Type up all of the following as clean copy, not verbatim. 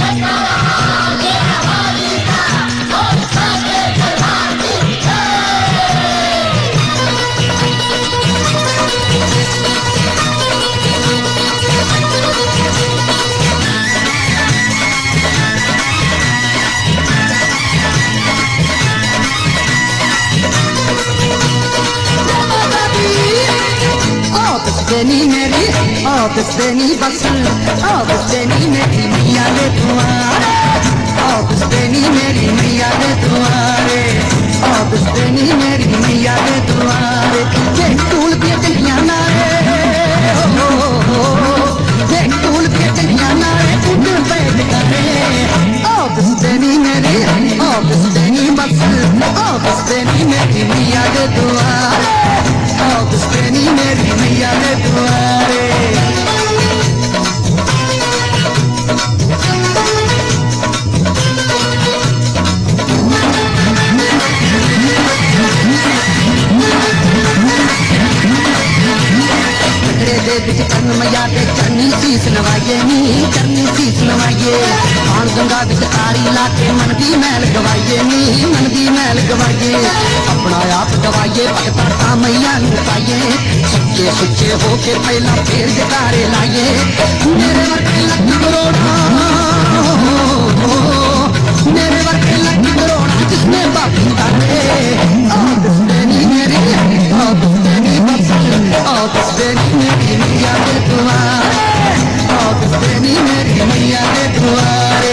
देनी मेरी ऑफिस देनी बस ऑफिस देनी मेरी मैया ने तुम्हारे ऑफिस देनी मेरी मैया ने तुम्हारे ऑफिस देनी मेरी मैया ने तुम्हारे देख टूल के चलिया नारे देख टूल के चलिया नारे उठ बैठ करे ऑफिस देनी मेरी ऑफिस देनी बस ऑफिस देनी मेरी मैया ने तुम्हारे ऑफिस देनी मेरी मैया ने तुम्हारे दे बिच चरण मैया दे चरनी शीस नवाइए नी चरनी शीस नवाइए पान गंगा बिच तारी लाके मन दी मैल गवाइए नी मन दी मैल गवाइए अपना आप गवाइए भगता ता मैया नू पाइए सच्चे सुच्चे होके पहला फेर जकारे लाइए मेरे वर्गे लख करोड़ा मेरे वर्गे लख करोड़ा जिसने बापू तारे ऑफिस देनी मेरी ऑफिस देनी बस ऑफिस देनी मेरी मैया ने तुम्हारे ऑफिस देनी मेरी मैया ने तुम्हारे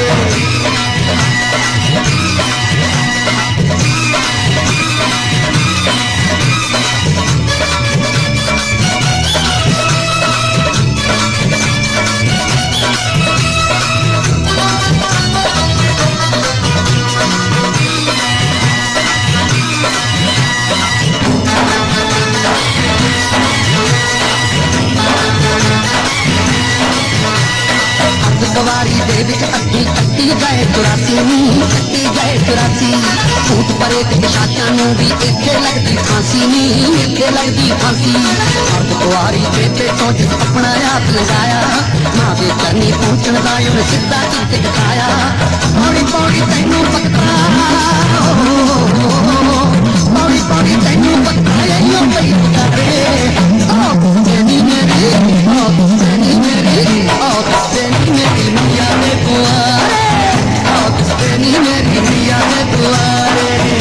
गवारी दे विच अद्धी कट्टी गए 84 नी कट्टी गए 84 भूत परे ते शातियां नू भी इत्थे लगदी फांसी नी इत्थे लगदी फांसी अर्ध कुआरी दे पेटों जिस अपना आप लगाया मां दे चरनी पहुंचण दा उन सिद्धा चित दिखाया पौड़ी पौड़ी तैनू पकड़ा पौड़ी पौड़ी तैनू पकड़ा यो पई करे ऑफिस देनी मेरी ऑफिस देनी मेरी ऑफिस देनी मेरी मैया ने तुम्हारे ऑफिस देनी मेरी मैया ने तुम्हारे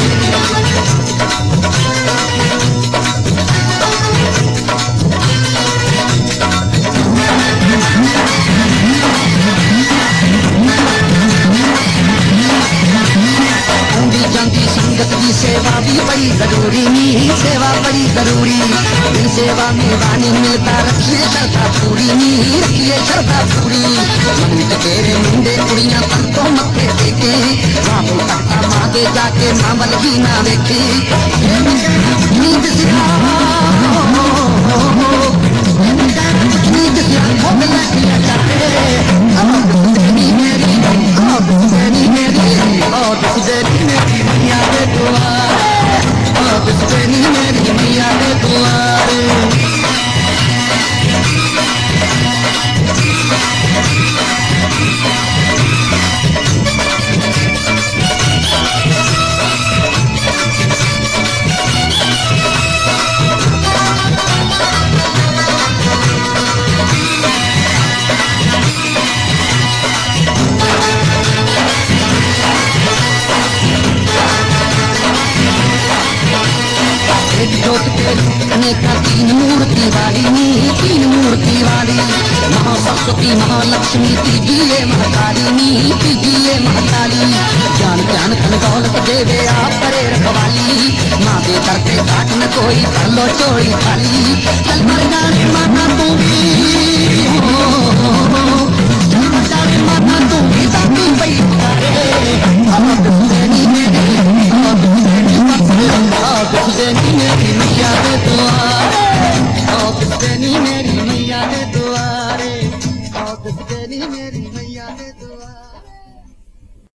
जाती संगत की सेवा भी बड़ी जरूरी नी सेवा बड़ी जरूरी इन सेवा में वाणी मिलता रखिए श्रद्धा पूरी नी रखिए श्रद्धा पूरी मन तेरे मुंडे कुड़ियां पर तो मत्थे देखे बाबू तख्ता मांगे जाके मामल ही ना देखे नींद सिया नींद सिया भोग लगिया जाते ऑफिस देनी मेरी ऑफिस देनी मेरी ऑफिस देनी मेरी मैया ने तुम्हारे ऑफिस देनी मेरी मैया ने तुम्हारे जोत के अनेका तीन मूर्ति वाली नी तीन मूर्ति वाली महासरस्वती महालक्ष्मी तीजी ये महाकाली नी तीजी ये महाकाली ज्ञान ज्ञान धन दौलत देवे आप करे रखवाली माँ के करते काट न कोई कर लो चोरी खाली चल मर जाने माता तू भी चल मर जाने माता तू भी ताकि वही